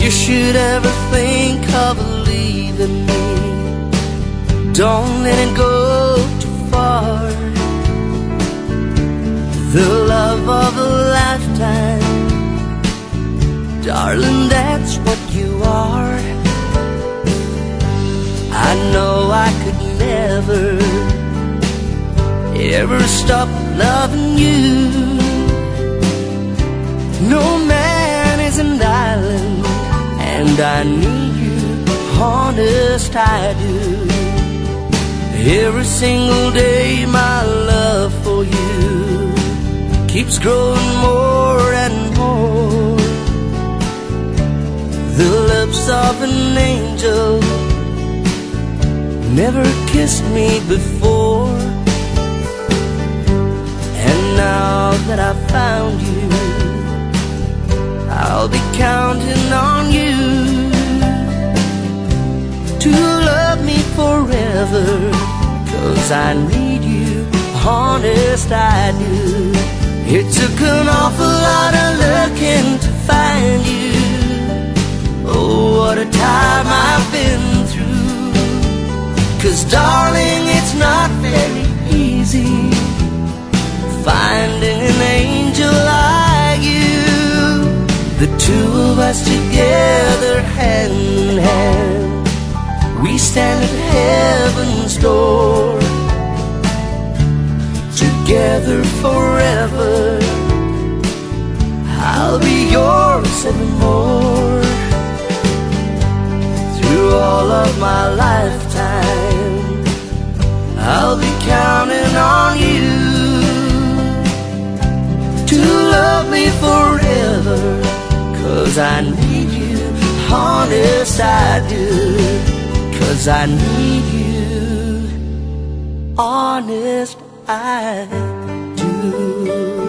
you should ever think of leaving me, don't let it go too far. The love of a lifetime, darling, that's what you are. I know I could never, ever stop loving you. No man is an island, and I need you, honest I do. Every single day my love for you keeps growing more and more. The lips of an angel never kissed me before, and now that I've found you, I'll be counting on you to love me forever, 'cause I need you, honest I do. It took an awful lot of looking to find you. Oh, what a time I've been through. 'Cause darling, it's not very easy finding an angel like you. The two of us together, hand in hand, we stand at heaven's door. Together forever, I'll be yours evermore. Through all of my lifetime, I'll be counting on you to love me forever, 'cause I need you, honest I do. 'Cause I need you, honest I do.